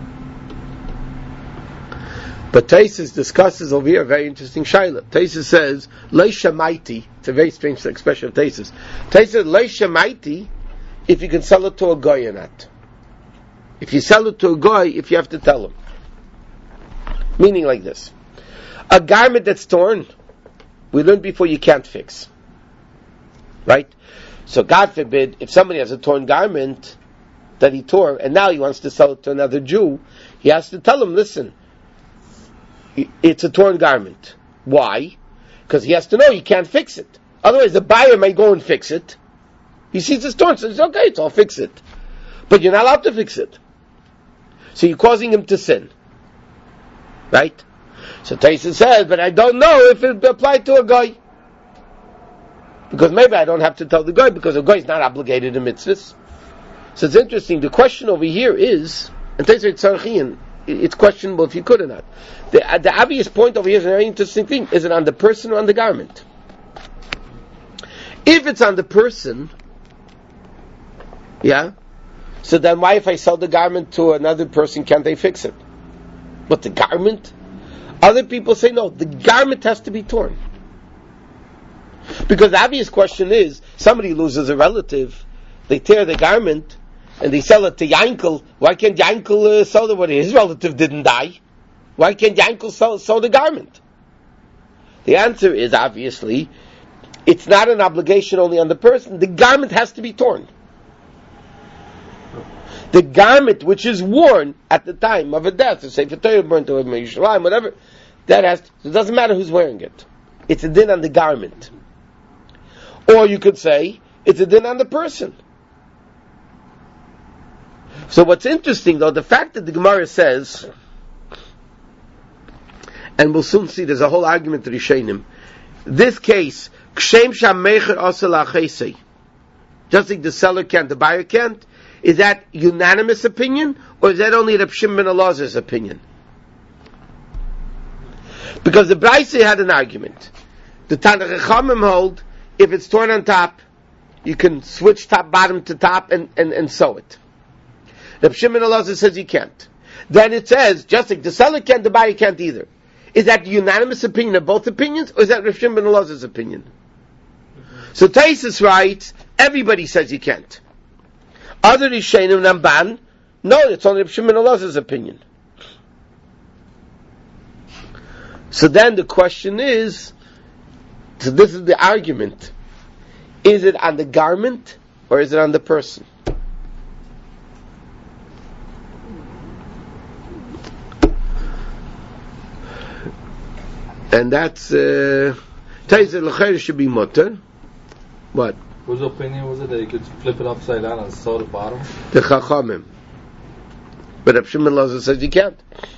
But Taisus discusses over here a very interesting shaila. Taisus says, "Lei shamaiti." It's a very strange expression of Taisus. Taisus says, "Lei shamaiti," if you can sell it to a guy or not. If you sell it to a guy, if you have to tell him. Meaning like this: a garment that's torn, we learned before you can't fix. Right? So God forbid, if somebody has a torn garment that he tore, and now he wants to sell it to another Jew, he has to tell him, listen, it's a torn garment. Why? Because he has to know he can't fix it. Otherwise the buyer may go and fix it. He sees it's torn, so he's okay, so I'll fix it. But you're not allowed to fix it. So you're causing him to sin. Right? So Taisus says, but I don't know if it applied to a guy. Because maybe I don't have to tell the guy, because the guy is not obligated in mitzvahs. So it's interesting, the question over here is, and Taisus Tzarchian, it's questionable if you could or not. The, the obvious point over here is a very interesting thing. Is it on the person or on the garment? If it's on the person, yeah, so then why if I sell the garment to another person, can't they fix it? But the garment? Other people say no, the garment has to be torn. Because the obvious question is, somebody loses a relative, they tear the garment, and they sell it to Yankel. Why can't Yankel uh, sell the what his relative didn't die? Why can't Yankel sell, sell the garment? The answer is obviously, it's not an obligation only on the person. The garment has to be torn. The garment which is worn at the time of a death, say for Torah burnt or Yerushalayim, whatever, that has to, it doesn't matter who's wearing it. It's a din on the garment. Or you could say, it's a din on the person. So what's interesting though, the fact that the Gemara says, and we'll soon see there's a whole argument to Rishonim, this case, Kshem Shamecher Osel Achesei, just like the seller can't, the buyer can't, is that unanimous opinion, or is that only Reb Shimon ben Elazar's opinion? Because the Braisa had an argument. The Tanakh Chachamim hold, if it's torn on top, you can switch top bottom to top and, and, and sew it. Reb Shimon ben Elazar says you can't. Then it says, just like the seller can't, the buyer can't either. Is that the unanimous opinion of both opinions, or is that Reb Shimon ben Elazar's opinion? Mm-hmm. So Taisus writes, everybody says you can't. Other Rishonim Namban, no, it's only Reb Shimon ben Elazar's opinion. So then the question is, so this is the argument, is it on the garment, or is it on the person? And that's uh Taisus L'Chair should be mutter. What? Whose opinion was it that you could flip it upside down and sew the bottom? The Chachamim. But Reb Shimon ben Elazar says you can't.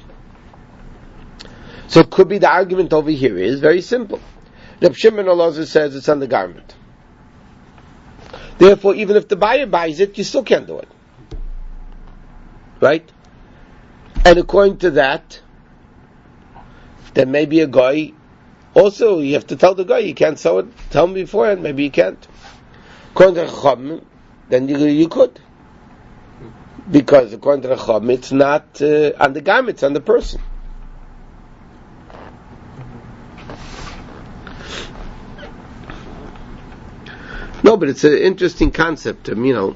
So it could be the argument over here is very simple. Reb Shimon ben Elazar says it's on the garment. Therefore, even if the buyer buys it, you still can't do it. Right? And according to that, then maybe a guy, also you have to tell the guy, you can't sew it, tell me beforehand, maybe you can't. According to Chachamim, then you, you could. Because according to Chachamim, it's not uh, on the garment, it's on the person. No, but it's an interesting concept, um, you know.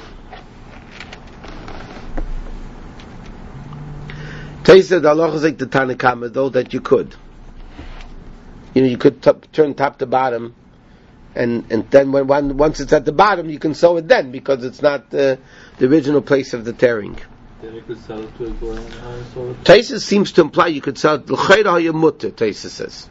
Taisa the Allah is like the Tanakama, though, that you could. You know, you could t- turn top to bottom, and and then when one, once it's at the bottom, you can sew it then, because it's not uh, the original place of the tearing. Then you could sell it to a girl and sew it. Taisa seems to imply you could sell it, L'chayra hayamutter, Taisa says.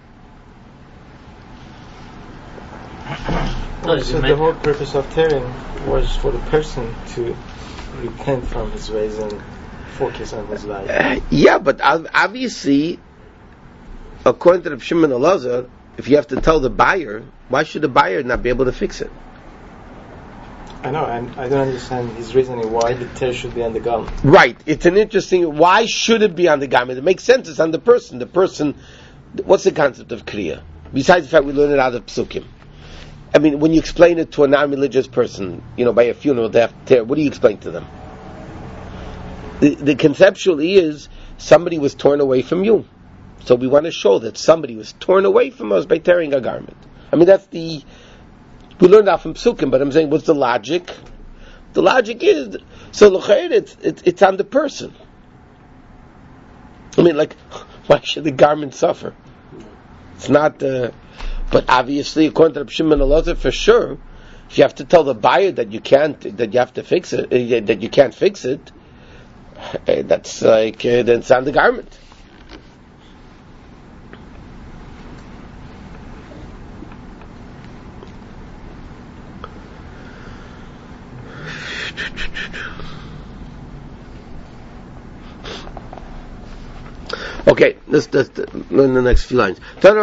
No, so the whole purpose of tearing was for the person to repent from his ways and focus on his life. Uh, yeah, but obviously, according to Reb Shimon ben Elazar, if you have to tell the buyer, why should the buyer not be able to fix it? I know, I'm, I don't understand his reasoning why the tear should be on the garment. Right. It's an interesting, why should it be on the garment? It makes sense, it's on the person. The person, what's the concept of kriya? Besides the fact we learn it out of psukim. I mean, when you explain it to a non-religious person, you know, by a funeral, they have to tear, what do you explain to them? The, the conceptually is, somebody was torn away from you. So we want to show that somebody was torn away from us by tearing a garment. I mean, that's the, we learned that from psukim, but I'm saying, what's the logic? The logic is, so l'chayr, it's, it's, it's on the person. I mean, like, why should the garment suffer? It's not, uh, but obviously, according to Reb Shimon Elazar, for sure, if you have to tell the buyer that you can't, that you have to fix it, uh, that you can't fix it, uh, that's like, uh, then it's on the garment. Okay, let's, let's learn the next few lines.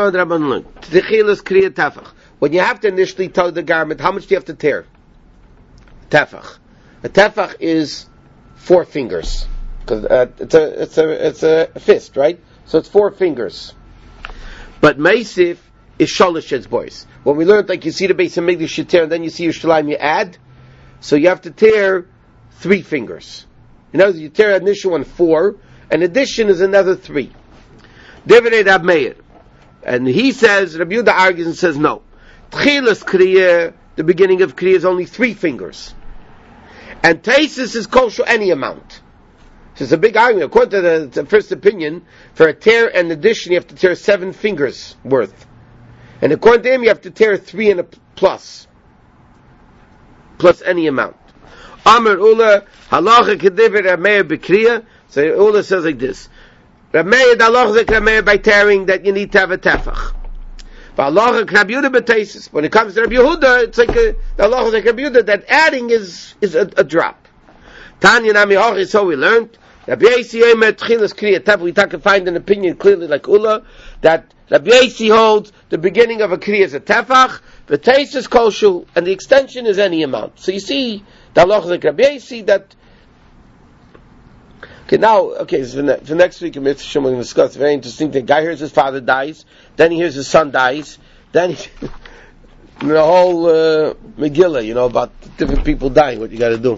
When you have to initially tell the garment, how much do you have to tear? Tefach. A tefach is four fingers, because uh, it's a it's a it's a fist, right? So it's four fingers. But meisif is shalosh etzbois. When we learned, like you see the base of Mikdash you tear, and then you see Yerushalayim you add, so you have to tear three fingers. In other words, you tear an initial one four. An addition is another three. Divrei Rab Meir. And he says, Rabbi Yehuda argues and says no. Tchilas Kriya, the beginning of Kriya is only three fingers. And Taisis is kosher any amount. So it's a big argument. According to the, the first opinion, for a tear and addition you have to tear seven fingers worth. And according to him you have to tear three and a plus. Plus any amount. Amar Ula, halacha kedivrei Rab Meir b'Kriya. So Ula says like this: Rab Meir d'alachzik Rab Meir by tearing that you need to have a tefach. But alachzik Rab Yehuda b'teisus. When it comes to Rab Yehuda, it's like a alachzik Rab Yehuda that adding is is a, a drop. Tanya nami hochi, so we learned. Rabbi Yosi Eimer tchilas kriya tefach. We can find an opinion clearly like Ula that Rabbi Yosi holds the beginning of a kriya is a tefach, the teisus kosher, and the extension is any amount. So you see the alachzik Rabbi Yosi that. Okay, now, okay, so for, ne- for next week, we're going to discuss a very interesting thing. Guy hears his father dies, then he hears his son dies, then he, the whole uh, Megillah, you know, about different people dying, what you got to do.